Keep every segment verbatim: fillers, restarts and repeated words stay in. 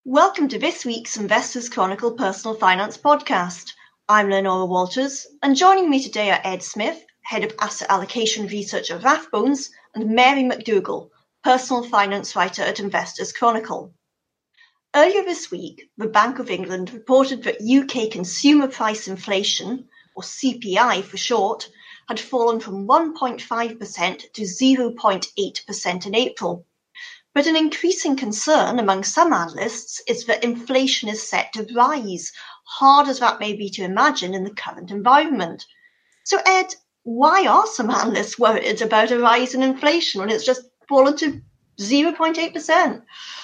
Welcome to this week's Investors Chronicle Personal Finance podcast. I'm Leonora Walters, and joining me today are Ed Smith, Head of Asset Allocation Research at Rathbones, and Mary McDougall, Personal Finance Writer at Investors Chronicle. Earlier this week, the Bank of England reported that U K consumer price inflation, or C P I for short, had fallen from one point five percent to zero point eight percent in April. But an increasing concern among some analysts is that inflation is set to rise, hard as that may be to imagine in the current environment. So, Ed, why are some analysts worried about a rise in inflation when it's just fallen to zero point eight percent?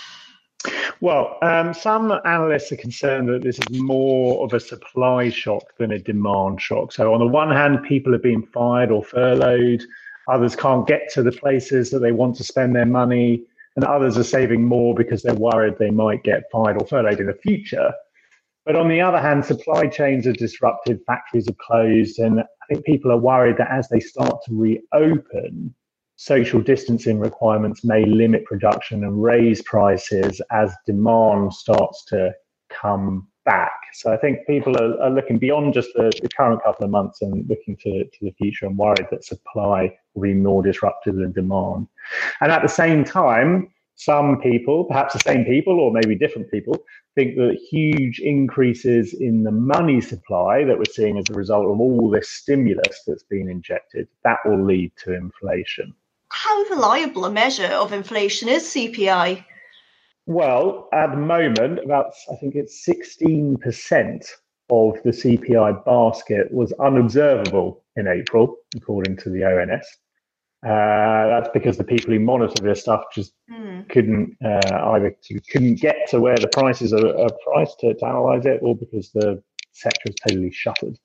Well, um, some analysts are concerned that this is more of a supply shock than a demand shock. So on the one hand, people are being fired or furloughed, others can't get to the places that they want to spend their money, and others are saving more because they're worried they might get fired or furloughed in the future. But on the other hand, supply chains are disrupted, factories are closed, and I think people are worried that as they start to reopen, social distancing requirements may limit production and raise prices as demand starts to come back. So I think people are, are looking beyond just the, the current couple of months and looking to, to the future and worried that supply will be more disrupted than demand. And at the same time, some people, perhaps the same people or maybe different people, think that huge increases in the money supply that we're seeing as a result of all this stimulus that's been injected, that will lead to inflation. How reliable a measure of inflation is C P I? Well, at the moment, about, I think it's sixteen percent of the C P I basket was unobservable in April, according to the O N S. Uh, that's because the people who monitor this stuff just mm. couldn't uh, either couldn't get to where the prices are, are priced to, to analyse it, or because the sector is totally shuttered.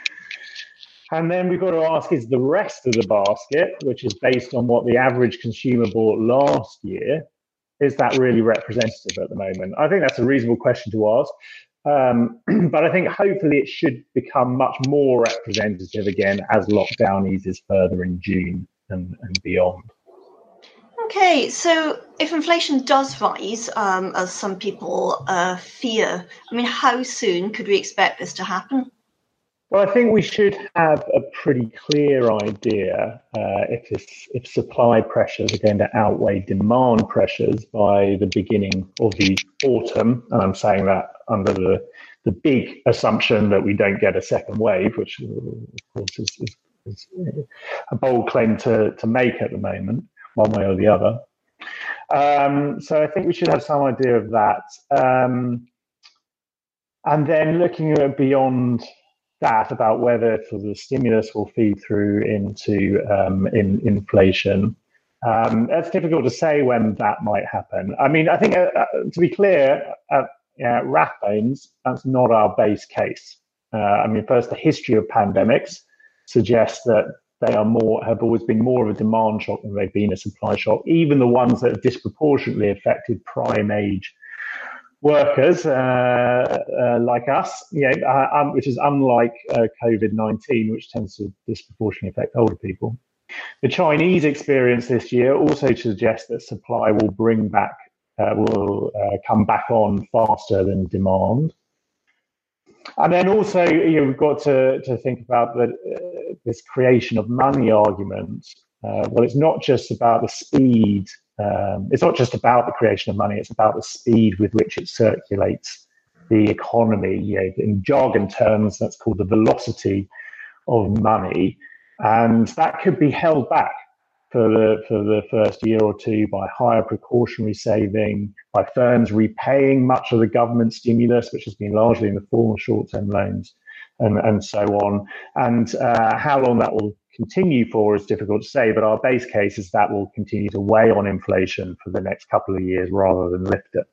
And then we've got to ask, is the rest of the basket, which is based on what the average consumer bought last year, is that really representative at the moment? I think that's a reasonable question to ask. Um, but I think hopefully it should become much more representative again as lockdown eases further in June and, and beyond. Okay, so if inflation does rise, um, as some people uh, fear, I mean, how soon could we expect this to happen? Well, I think we should have a pretty clear idea uh, if this, if supply pressures are going to outweigh demand pressures by the beginning of the autumn. And I'm saying that under the, the big assumption that we don't get a second wave, which of course is, is, is a bold claim to, to make at the moment, one way or the other. Um, so I think we should have some idea of that. Um, and then looking at beyond that, about whether sort of the stimulus will feed through into um, in inflation. Um, it's difficult to say when that might happen. I mean, I think uh, to be clear, at uh, Rathbones, that's not our base case. Uh, I mean, first, the history of pandemics suggests that they are more have always been more of a demand shock than they've been a supply shock. Even the ones that have disproportionately affected prime age workers uh, uh, like us, you know, uh, um, which is unlike uh, COVID nineteen, which tends to disproportionately affect older people. The Chinese experience this year also suggests that supply will bring back, uh, will uh, come back on faster than demand. And then also, you know, we've got to, to think about the, uh, this creation of money argument. Uh, well, it's not just about the speed. Um, it's not just about the creation of money, it's about the speed with which it circulates the economy. You know, in jargon terms, that's called the velocity of money. And that could be held back for the, for the first year or two by higher precautionary saving, by firms repaying much of the government stimulus, which has been largely in the form of short-term loans, and, and so on. And uh, how long that will continue for is difficult to say, but our base case is that will continue to weigh on inflation for the next couple of years rather than lift it.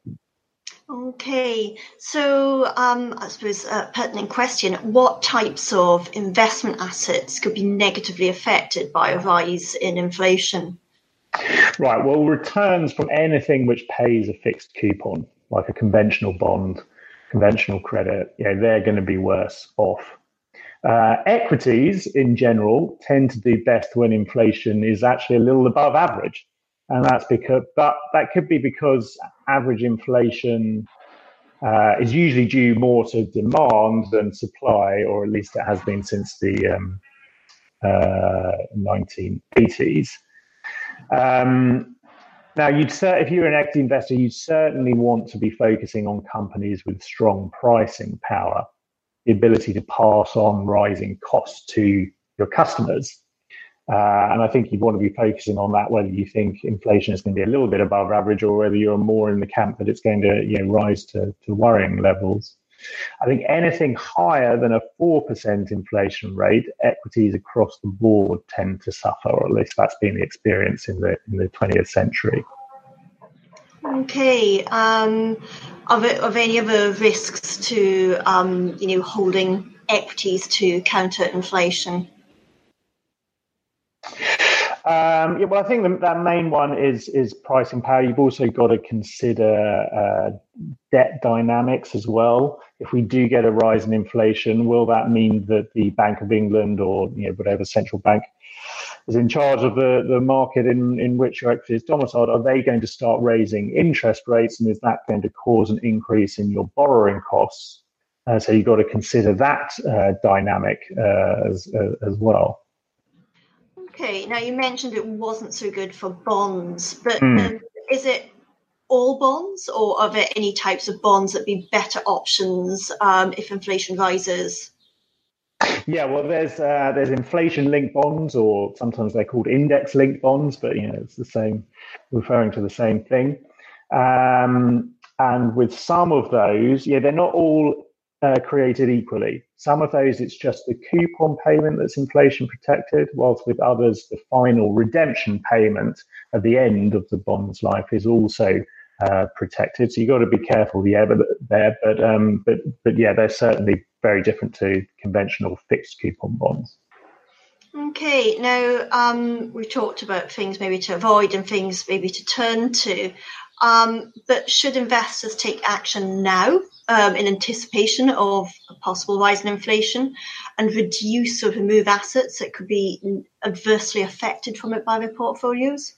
Okay, so um, I suppose a pertinent question, what types of investment assets could be negatively affected by a rise in inflation? Right, well, returns from anything which pays a fixed coupon, like a conventional bond, conventional credit, you know, they're going to be worse off. Uh, equities in general tend to do best when inflation is actually a little above average. And that's because, but that could be because average inflation uh, is usually due more to demand than supply, or at least it has been since the um, uh, nineteen eighties. Um, now, you'd if you're an equity investor, you'd certainly want to be focusing on companies with strong pricing power, the ability to pass on rising costs to your customers. Uh, and I think you'd want to be focusing on that, whether you think inflation is going to be a little bit above average or whether you're more in the camp that it's going to, you know, rise to, to worrying levels. I think anything higher than a four percent inflation rate, equities across the board tend to suffer, or at least that's been the experience in the in the twentieth century. Okay. Um, are, there, are there any other risks to, um, you know, holding equities to counter inflation? Um, yeah, well, I think the, that main one is is pricing power. You've also got to consider uh, debt dynamics as well. If we do get a rise in inflation, will that mean that the Bank of England or, you know, whatever central bank is in charge of the, the market in, in which your equity is domiciled, are they going to start raising interest rates, and is that going to cause an increase in your borrowing costs? Uh, so you've got to consider that uh, dynamic uh, as uh, as well. Okay, now you mentioned it wasn't so good for bonds, but Mm. um, is it all bonds, or are there any types of bonds that be better options um, if inflation rises? Yeah, well, there's uh, there's inflation-linked bonds, or sometimes they're called index-linked bonds, but you know it's the same, referring to the same thing. Um, and with some of those, yeah, they're not all uh, created equally. Some of those, it's just the coupon payment that's inflation protected, whilst with others, the final redemption payment at the end of the bond's life is also uh, protected. So you've got to be careful, yeah, but there, but um, but but yeah, they're certainly very different to conventional fixed coupon bonds. Okay, now um, we talked about things maybe to avoid and things maybe to turn to, um, but should investors take action now um, in anticipation of a possible rise in inflation and reduce or remove assets that could be adversely affected from it by their portfolios?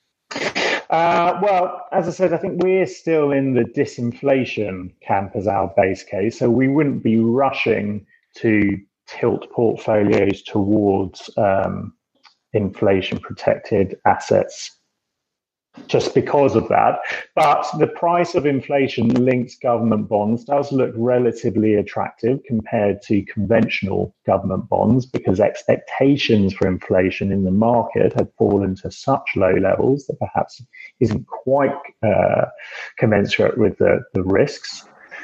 Uh, well, as I said, I think we're still in the disinflation camp as our base case, so we wouldn't be rushing to tilt portfolios towards um, inflation-protected assets just because of that. But the price of inflation-linked government bonds does look relatively attractive compared to conventional government bonds, because expectations for inflation in the market have fallen to such low levels that perhaps isn't quite uh, commensurate with the, the risks.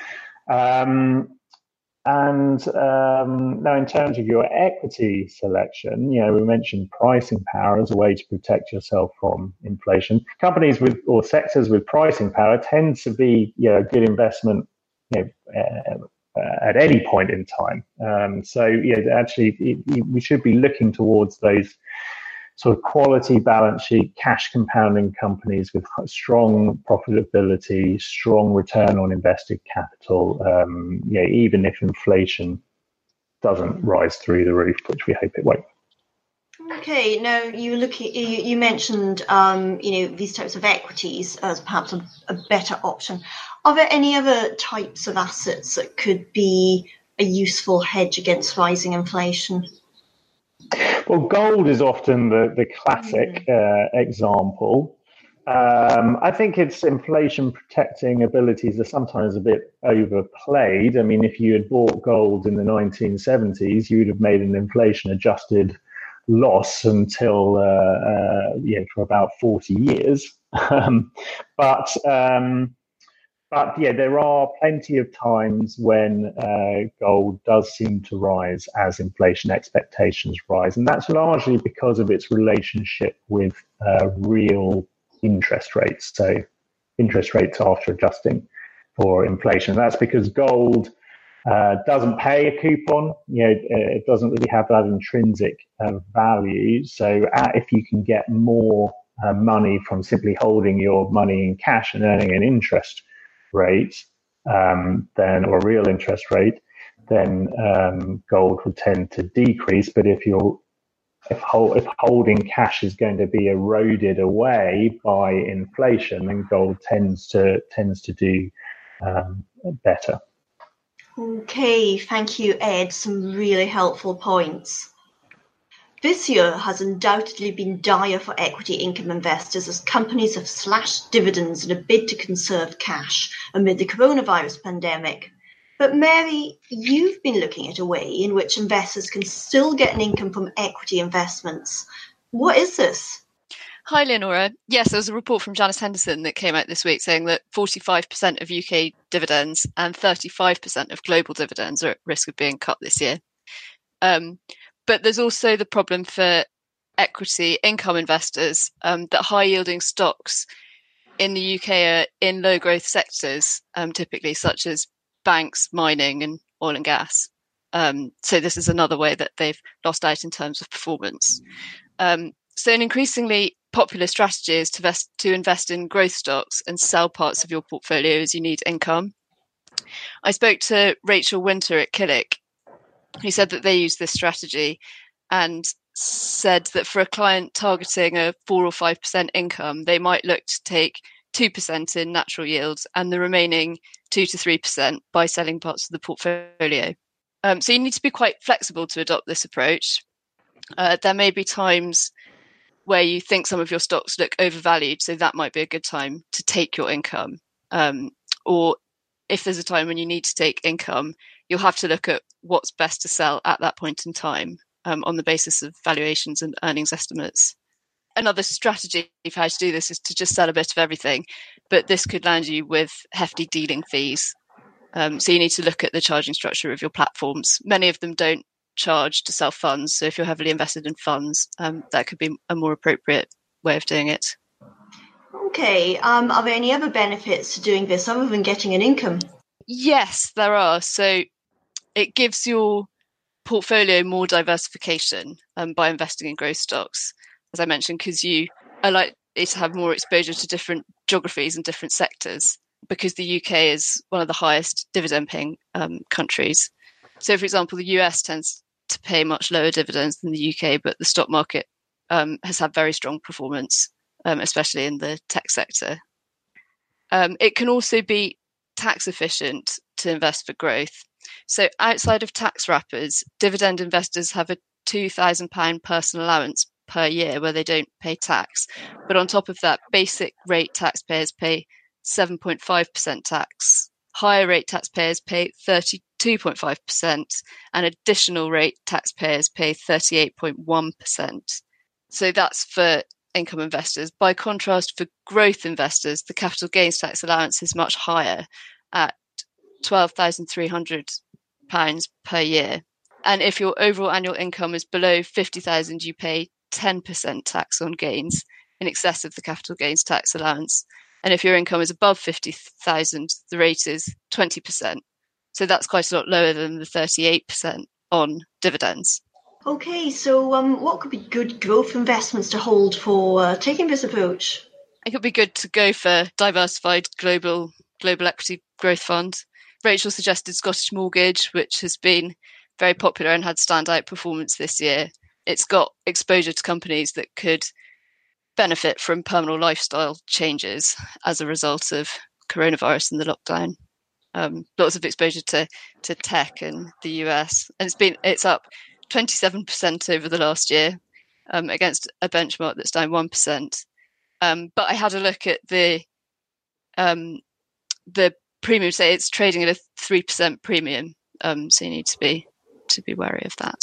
Um, And um, now, in terms of your equity selection, you know, we mentioned pricing power as a way to protect yourself from inflation. Companies with or sectors with pricing power tend to be, you know, a good investment, you know, uh, uh, at any point in time. Um, so, you know, actually, it, it, we should be looking towards those sort of quality balance sheet, cash compounding companies with strong profitability, strong return on invested capital, um, you know, even if inflation doesn't rise through the roof, which we hope it won't. Okay, now you look at, you, you mentioned um, you know, these types of equities as perhaps a, a better option. Are there any other types of assets that could be a useful hedge against rising inflation? Well, gold is often the, the classic uh, example. Um, I think its inflation protecting abilities are sometimes a bit overplayed. I mean, if you had bought gold in the nineteen seventies, you would have made an inflation adjusted loss until, uh, uh, you know, for about forty years. Um, but um, But yeah, there are plenty of times when uh, gold does seem to rise as inflation expectations rise. And that's largely because of its relationship with uh, real interest rates. So interest rates after adjusting for inflation. That's because gold uh, doesn't pay a coupon. You know, it doesn't really have that intrinsic uh, value. So uh, if you can get more uh, money from simply holding your money in cash and earning an interest rate, um, then or real interest rate, then um, gold would tend to decrease. But if you're if, hold, if holding cash is going to be eroded away by inflation, then gold tends to tends to do um, better. Okay, thank you, Ed. Some really helpful points. This year has undoubtedly been dire for equity income investors as companies have slashed dividends in a bid to conserve cash amid the coronavirus pandemic. But Mary, you've been looking at a way in which investors can still get an income from equity investments. What is this? Hi, Leonora. Yes, there was a report from Janus Henderson that came out this week saying that forty-five percent of U K dividends and thirty-five percent of global dividends are at risk of being cut this year. Um, but there's also the problem for equity income investors um, that high-yielding stocks in the U K are in low-growth sectors, um, typically such as banks, mining and oil and gas. Um, so this is another way that they've lost out in terms of performance. Um, so an increasingly popular strategy is to invest, to invest in growth stocks and sell parts of your portfolio as you need income. I spoke to Rachel Winter at Killick, who said that they use this strategy and said that for a client targeting a four or five percent income, they might look to take two percent in natural yields and the remaining two to three percent by selling parts of the portfolio. Um, so you need to be quite flexible to adopt this approach. Uh, there may be times where you think some of your stocks look overvalued, so that might be a good time to take your income. Um, or if there's a time when you need to take income, you'll have to look at what's best to sell at that point in time um, on the basis of valuations and earnings estimates. Another strategy for how to do this is to just sell a bit of everything, but this could land you with hefty dealing fees. Um, so you need to look at the charging structure of your platforms. Many of them don't charge to sell funds, so if you're heavily invested in funds, um, that could be a more appropriate way of doing it. Okay, um, are there any other benefits to doing this other than getting an income? Yes, there are. So it gives your portfolio more diversification um, by investing in growth stocks, as I mentioned, because you are likely to have more exposure to different geographies and different sectors, because the U K is one of the highest dividend paying um, countries. So, for example, the U S tends to pay much lower dividends than the U K, but the stock market um, has had very strong performance, um, especially in the tech sector. Um, it can also be tax efficient to invest for growth. So outside of tax wrappers, dividend investors have a two thousand pounds personal allowance per year where they don't pay tax. But on top of that, basic rate taxpayers pay seven point five percent tax. Higher rate taxpayers pay thirty-two point five percent and additional rate taxpayers pay thirty-eight point one percent. So that's for income investors. By contrast, for growth investors, the capital gains tax allowance is much higher at twelve thousand three hundred pounds per year. And if your overall annual income is below fifty thousand, you pay ten percent tax on gains in excess of the capital gains tax allowance. And if your income is above fifty thousand, the rate is twenty percent. So that's quite a lot lower than the thirty-eight percent on dividends. Okay, so um, what could be good growth investments to hold for uh, taking this approach? It could be good to go for diversified global global equity growth fund. Rachel suggested Scottish Mortgage, which has been very popular and had standout performance this year. It's got exposure to companies that could benefit from permanent lifestyle changes as a result of coronavirus and the lockdown. Um, lots of exposure to, to tech in the U S, and it's been it's up twenty-seven percent over the last year um, against a benchmark that's down one percent. Um, but I had a look at the um, the premium. Say it's trading at a three percent premium, um, so you need to be to be wary of that.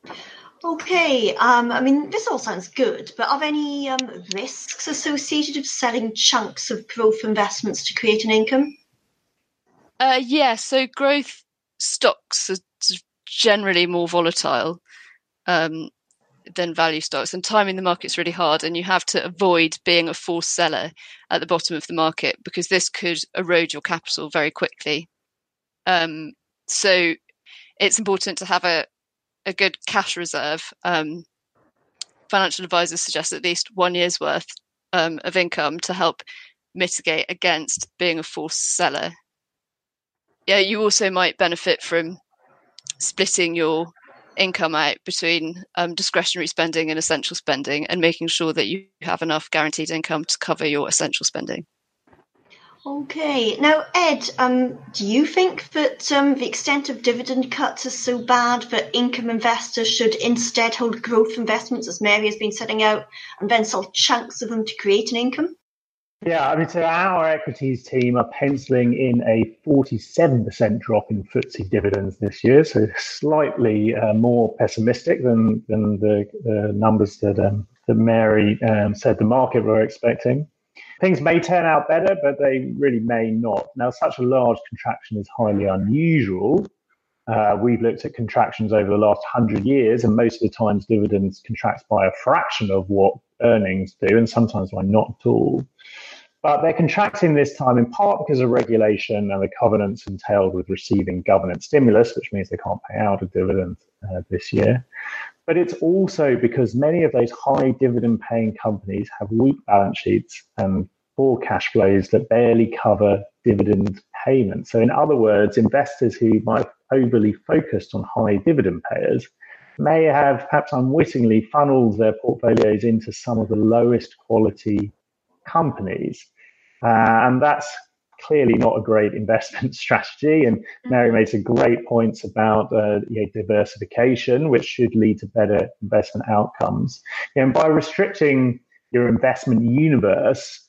Okay, um, I mean, this all sounds good, but are there any um, risks associated with selling chunks of growth investments to create an income? Uh, yeah, so growth stocks are generally more volatile um, than value stocks, and timing the market's really hard, and you have to avoid being a forced seller at the bottom of the market because this could erode your capital very quickly. Um, so it's important to have a a good cash reserve. Um, financial advisors suggest at least one year's worth um, of income to help mitigate against being a forced seller. Yeah, you also might benefit from splitting your income out between um, discretionary spending and essential spending and making sure that you have enough guaranteed income to cover your essential spending. Okay. Now, Ed, um, do you think that um, the extent of dividend cuts is so bad that income investors should instead hold growth investments, as Mary has been setting out, and then sell chunks of them to create an income? Yeah, I mean, so our equities team are penciling in a forty-seven percent drop in F T S E dividends this year, so slightly uh, more pessimistic than than the, the numbers that um, that Mary um, said the market were expecting. Things may turn out better, but they really may not. Now, such a large contraction is highly unusual. Uh, we've looked at contractions over the last hundred years, and most of the times dividends contract by a fraction of what earnings do, and sometimes by not at all. But they're contracting this time in part because of regulation and the covenants entailed with receiving government stimulus, which means they can't pay out a dividend uh, this year. But it's also because many of those high dividend paying companies have weak balance sheets and poor cash flows that barely cover dividend payments. So in other words, investors who might have overly focused on high dividend payers may have perhaps unwittingly funneled their portfolios into some of the lowest quality companies. Uh, and that's clearly not a great investment strategy. And Mary made some great points about uh, you know, diversification, which should lead to better investment outcomes. And by restricting your investment universe,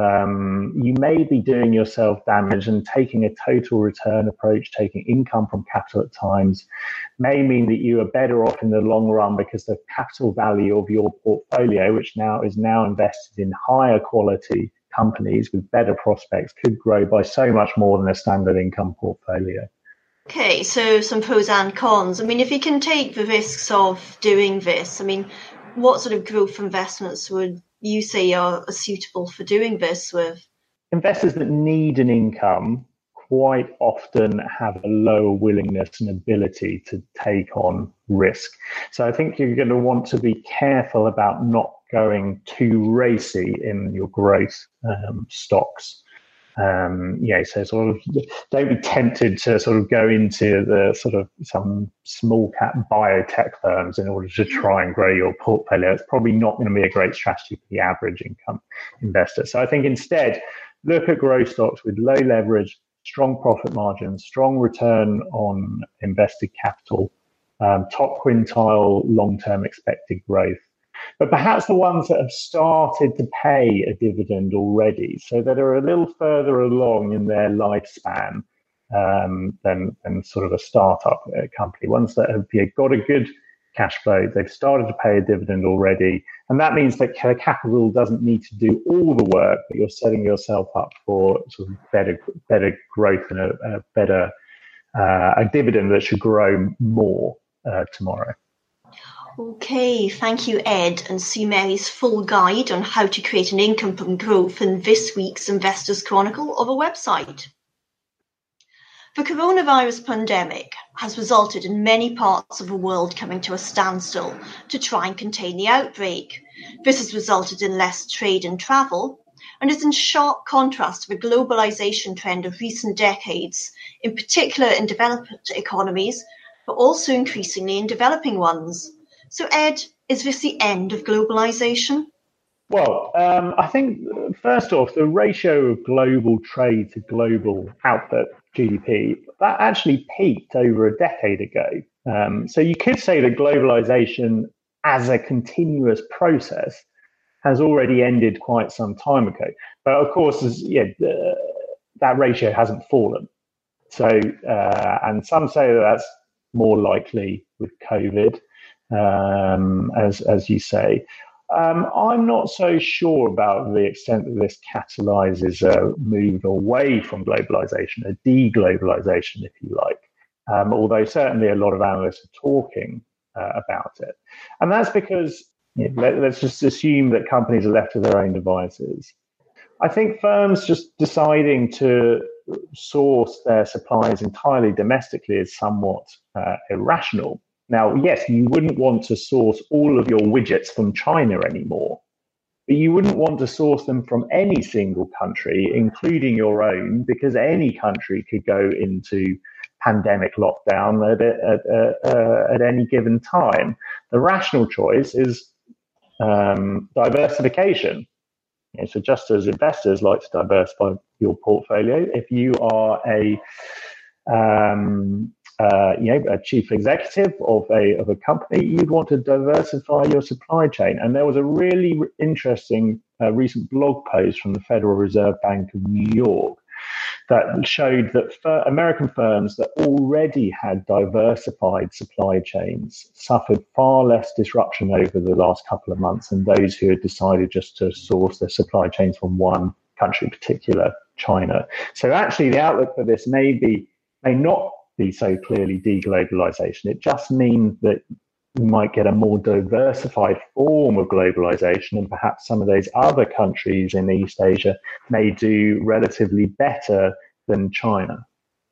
um, you may be doing yourself damage, and taking a total return approach, taking income from capital at times, may mean that you are better off in the long run because the capital value of your portfolio, which now is now invested in higher quality companies with better prospects, could grow by so much more than a standard income portfolio. Okay, so some pros and cons. I mean, if you can take the risks of doing this, I mean, what sort of growth investments would you say are, are suitable for doing this with? Investors that need an income quite often have a lower willingness and ability to take on risk. So I think you're going to want to be careful about not going too racy in your growth um, stocks. Um, yeah, so sort of don't be tempted to sort of go into the sort of some small cap biotech firms in order to try and grow your portfolio. It's probably not going to be a great strategy for the average income investor. So I think instead, look at growth stocks with low leverage, strong profit margins, strong return on invested capital, um, top quintile long-term expected growth. But perhaps the ones that have started to pay a dividend already, so that are a little further along in their lifespan um, than, than sort of a startup uh, company, ones that have you know, got a good cash flow, they've started to pay a dividend already. And that means that capital doesn't need to do all the work, but you're setting yourself up for sort of better, better growth and a, a better uh, a dividend that should grow more uh, tomorrow. Okay, thank you, Ed, and see Mary's full guide on how to create an income from growth in this week's Investors Chronicle of a website. The coronavirus pandemic has resulted in many parts of the world coming to a standstill to try and contain the outbreak. This has resulted in less trade and travel, and is in sharp contrast to the globalization trend of recent decades, in particular in developed economies, but also increasingly in developing ones. So, Ed, is this the end of globalization? Well, um, I think, first off, the ratio of global trade to global output, G D P, that actually peaked over a decade ago. Um, so you could say that globalization as a continuous process has already ended quite some time ago. But of course, as, yeah, uh, that ratio hasn't fallen. So, uh, and some say that that's more likely with COVID. Um, as as you say, um, I'm not so sure about the extent that this catalyzes a move away from globalization, a deglobalization, if you like. Um, although certainly a lot of analysts are talking uh, about it, and that's because you know, let, let's just assume that companies are left to their own devices. I think firms just deciding to source their supplies entirely domestically is somewhat uh, irrational. Now, yes, you wouldn't want to source all of your widgets from China anymore, but you wouldn't want to source them from any single country, including your own, because any country could go into pandemic lockdown at, at, at, at any given time. The rational choice is um, diversification. You know, so just as investors like to diversify your portfolio. If you are a um, uh, you know, a chief executive of a of a company, you'd want to diversify your supply chain. And there was a really interesting uh, recent blog post from the Federal Reserve Bank of New York that showed that fir- American firms that already had diversified supply chains suffered far less disruption over the last couple of months than those who had decided just to source their supply chains from one country, in particular China. So actually, the outlook for this may be may not be so clearly deglobalization. It just means that we might get a more diversified form of globalization, and perhaps some of those other countries in East Asia may do relatively better than China.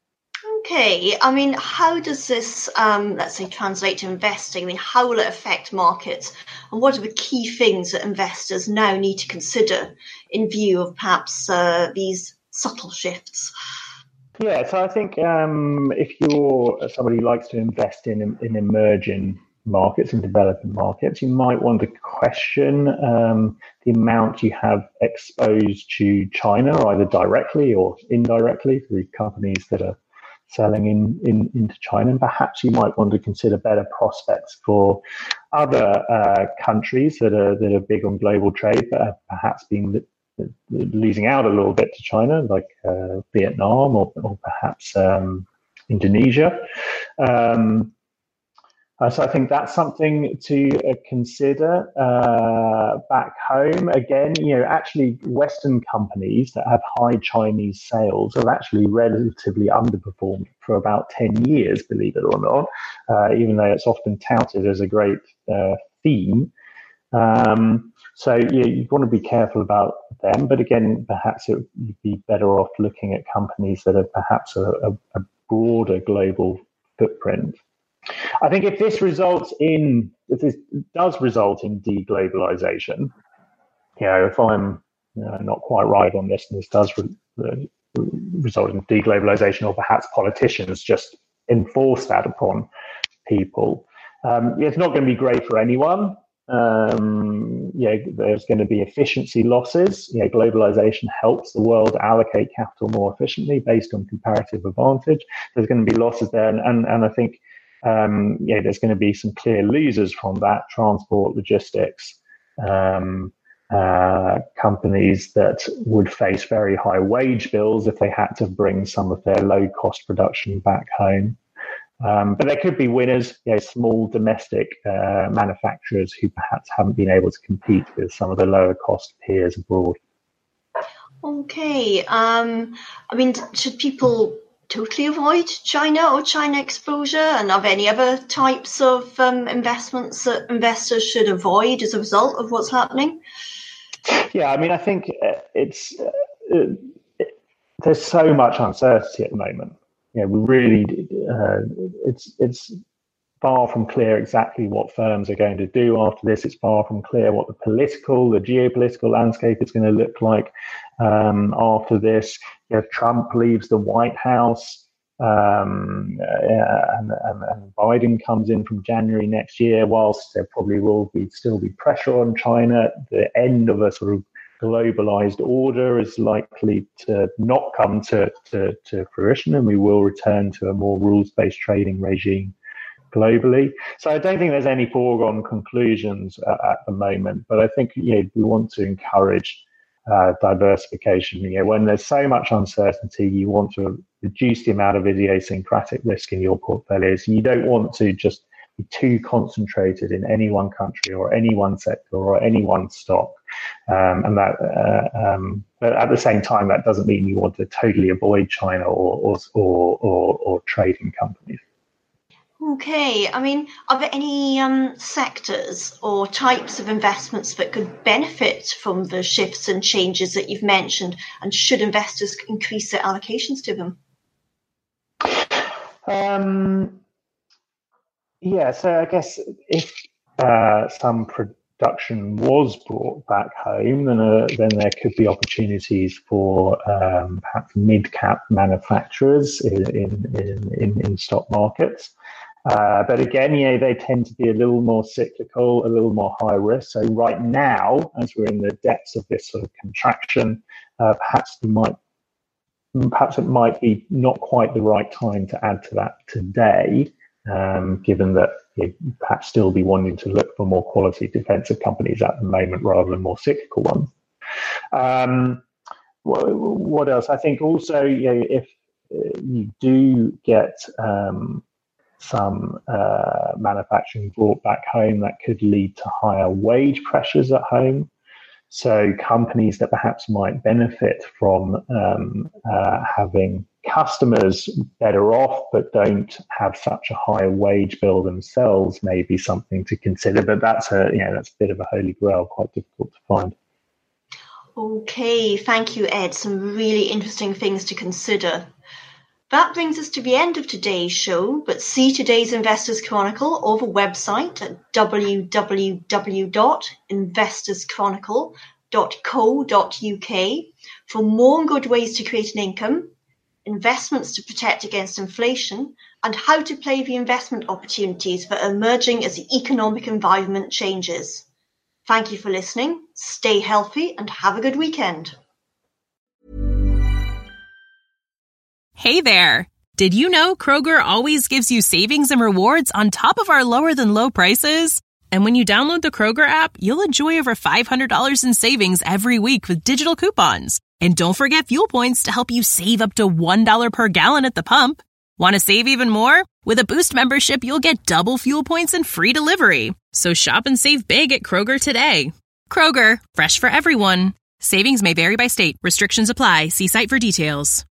Okay, I mean, how does this, um, let's say, translate to investing? I mean, how will it affect markets? And what are the key things that investors now need to consider in view of perhaps uh, these subtle shifts? Yeah, so I think um, if you're somebody who likes to invest in in emerging markets and developing markets, you might want to question um, the amount you have exposed to China, either directly or indirectly through companies that are selling in, in into China. And perhaps you might want to consider better prospects for other uh, countries that are that are big on global trade, but have perhaps been losing out a little bit to China, like uh, Vietnam or, or perhaps um, Indonesia. Um, uh, so I think that's something to uh, consider uh, back home. Again, you know, actually Western companies that have high Chinese sales have actually relatively underperformed for about ten years, believe it or not, uh, even though it's often touted as a great uh, theme. Um, so yeah, you want to be careful about them, but again, perhaps it would be better off looking at companies that have perhaps a, a, a broader global footprint. I think if this results in, if this does result in deglobalization, you know, if I'm you know, not quite right on this, and this does re, re, result in deglobalization, or perhaps politicians just enforce that upon people, um, it's not going to be great for anyone. Um, you know, there's going to be efficiency losses. You know, globalization helps the world allocate capital more efficiently based on comparative advantage. There's going to be losses there, and and, and I think um, yeah, there's going to be some clear losers from that: transport, logistics, um, uh, companies that would face very high wage bills if they had to bring some of their low-cost production back home. Um, but there could be winners, you know, small domestic uh, manufacturers who perhaps haven't been able to compete with some of the lower cost peers abroad. Okay. Um, I mean, should people totally avoid China or China exposure? And are there any other types of um, investments that investors should avoid as a result of what's happening? Yeah, I mean, I think it's uh, it, there's so much uncertainty at the moment. You know, we really, uh, it's it's far from clear exactly what firms are going to do after this. It's far from clear what the political, the geopolitical landscape is going to look like um, after this. You know, if Trump leaves the White House um, uh, and, and, and Biden comes in from January next year, whilst there probably will be still be pressure on China, the end of a sort of globalized order is likely to not come to, to, to fruition, and we will return to a more rules-based trading regime globally. So I don't think there's any foregone conclusions uh, at the moment, but I think you know, we want to encourage uh, diversification. You know, when there's so much uncertainty, you want to reduce the amount of idiosyncratic risk in your portfolios. You don't want to just be too concentrated in any one country or any one sector or any one stock. Um, and that, uh, um, but at the same time, that doesn't mean you want to totally avoid China or or or, or, or trading companies. Okay, I mean, are there any um, sectors or types of investments that could benefit from the shifts and changes that you've mentioned, and should investors increase their allocations to them? Um, yeah, so I guess if uh, some production was brought back home, then uh, then there could be opportunities for um, perhaps mid-cap manufacturers in in, in, in stock markets. Uh, but again, you know, they tend to be a little more cyclical, a little more high risk. So right now, as we're in the depths of this sort of contraction, uh, perhaps we might perhaps it might be not quite the right time to add to that today, um, given that you'd perhaps still be wanting to look for more quality defensive companies at the moment rather than more cyclical ones. Um, what, what else? I think also, you know, if you do get um, some uh, manufacturing brought back home, that could lead to higher wage pressures at home. So companies that perhaps might benefit from um, uh, having customers better off but don't have such a high wage bill themselves may be something to consider. But that's a, you know, that's a bit of a holy grail, quite difficult to find. Okay, thank you, Ed. Some really interesting things to consider. That brings us to the end of today's show, but see today's Investors Chronicle over website at w w w dot investors chronicle dot co dot u k for more good ways to create an income, investments to protect against inflation, and how to play the investment opportunities that are emerging as the economic environment changes. Thank you for listening, stay healthy, and have a good weekend. Hey there! Did you know Kroger always gives you savings and rewards on top of our lower-than-low prices? And when you download the Kroger app, you'll enjoy over five hundred dollars in savings every week with digital coupons. And don't forget fuel points to help you save up to one dollar per gallon at the pump. Want to save even more? With a Boost membership, you'll get double fuel points and free delivery. So shop and save big at Kroger today. Kroger, fresh for everyone. Savings may vary by state. Restrictions apply. See site for details.